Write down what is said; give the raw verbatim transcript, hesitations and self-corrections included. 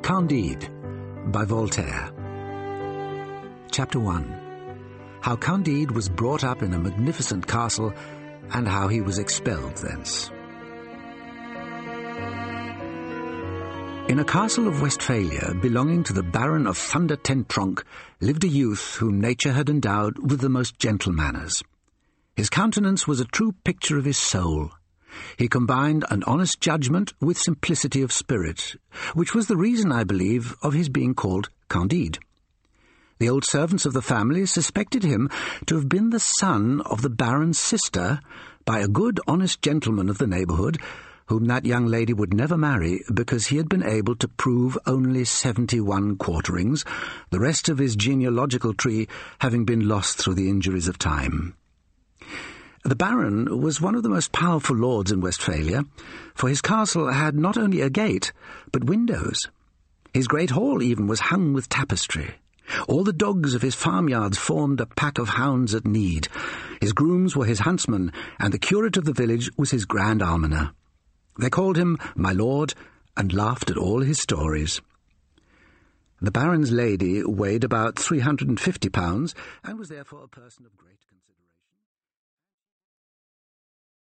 Candide by Voltaire. Chapter one. How Candide was brought up in a magnificent castle, and how he was expelled thence. In a castle of Westphalia, belonging to the Baron of Thunder Ten Tronckh, lived a youth whom nature had endowed with the most gentle manners. His countenance was a true picture of his soul. He combined an honest judgment with simplicity of spirit, which was the reason, I believe, of his being called Candide. The old servants of the family suspected him to have been the son of the Baron's sister by a good, honest gentleman of the neighbourhood, whom that young lady would never marry because he had been able to prove only seventy-one quarterings, the rest of his genealogical tree having been lost through the injuries of time. The Baron was one of the most powerful lords in Westphalia, for his castle had not only a gate, but windows. His great hall even was hung with tapestry. All the dogs of his farmyards formed a pack of hounds at need. His grooms were his huntsmen, and the curate of the village was his grand almoner. They called him my lord, and laughed at all his stories. The Baron's lady weighed about three hundred and fifty pounds, and was therefore a person of great consideration.